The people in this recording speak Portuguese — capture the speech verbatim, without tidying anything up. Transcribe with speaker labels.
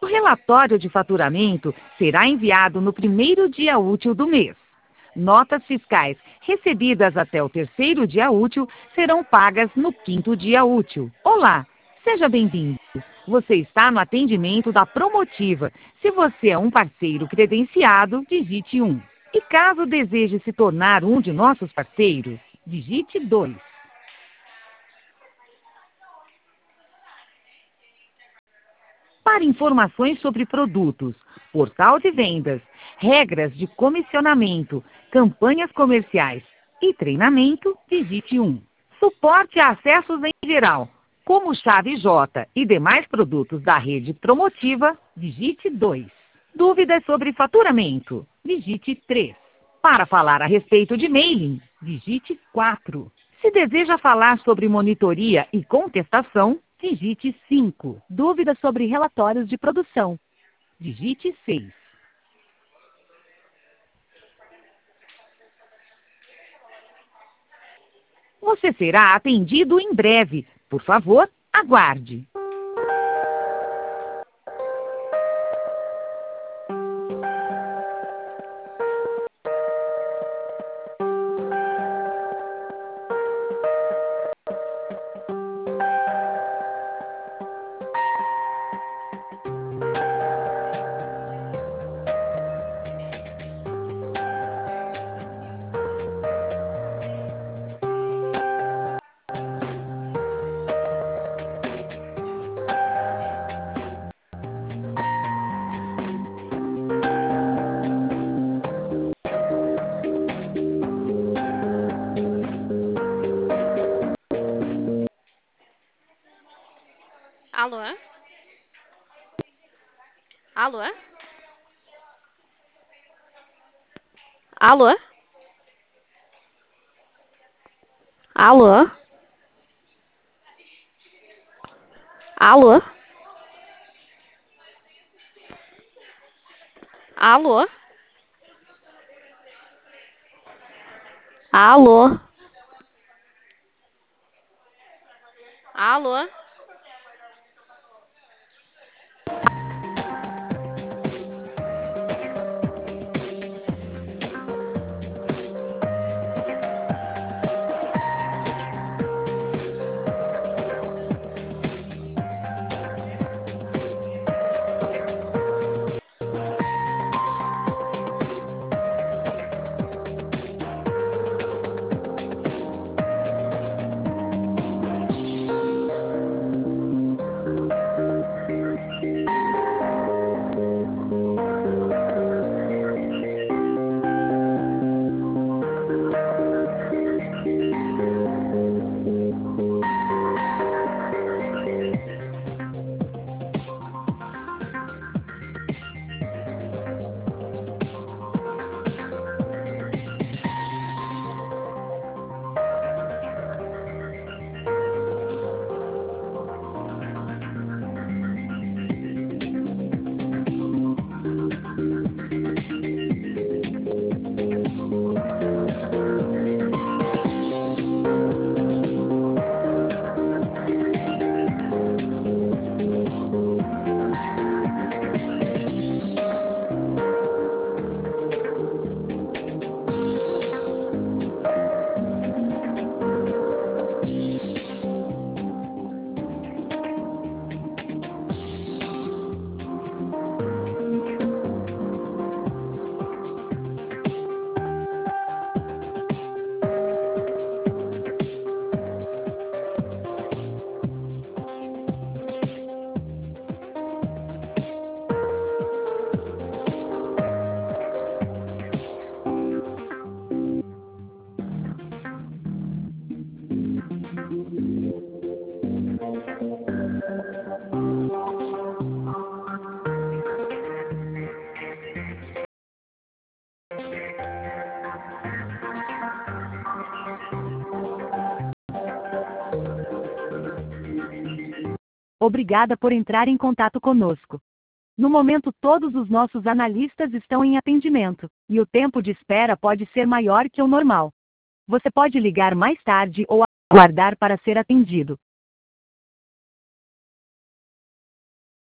Speaker 1: relatório de faturamento será enviado no primeiro dia útil do mês. Notas fiscais recebidas até o terceiro dia útil serão pagas no quinto dia útil. Olá, seja bem-vindo. Você está no atendimento da Promotiva. Se você é um parceiro credenciado, digite um. E caso deseje se tornar um de nossos parceiros, digite dois. Para informações sobre produtos, portal de vendas, regras de comissionamento, campanhas comerciais e treinamento, digite um. Suporte a acessos em geral, como chave J e demais produtos da rede Promotiva, digite dois. Dúvidas sobre faturamento, digite três. Para falar a respeito de mailing, digite quatro. Se deseja falar sobre monitoria e contestação, digite cinco. Dúvidas sobre relatórios de produção, digite seis. Você será atendido em breve. Por favor, aguarde.
Speaker 2: Alô? Alô? Alô? Alô? Alô? Alô? Alô? Alô?
Speaker 1: Obrigada por entrar em contato conosco. No momento, todos os nossos analistas estão em atendimento, e o tempo de espera pode ser maior que o normal. Você pode ligar mais tarde ou aguardar para ser atendido.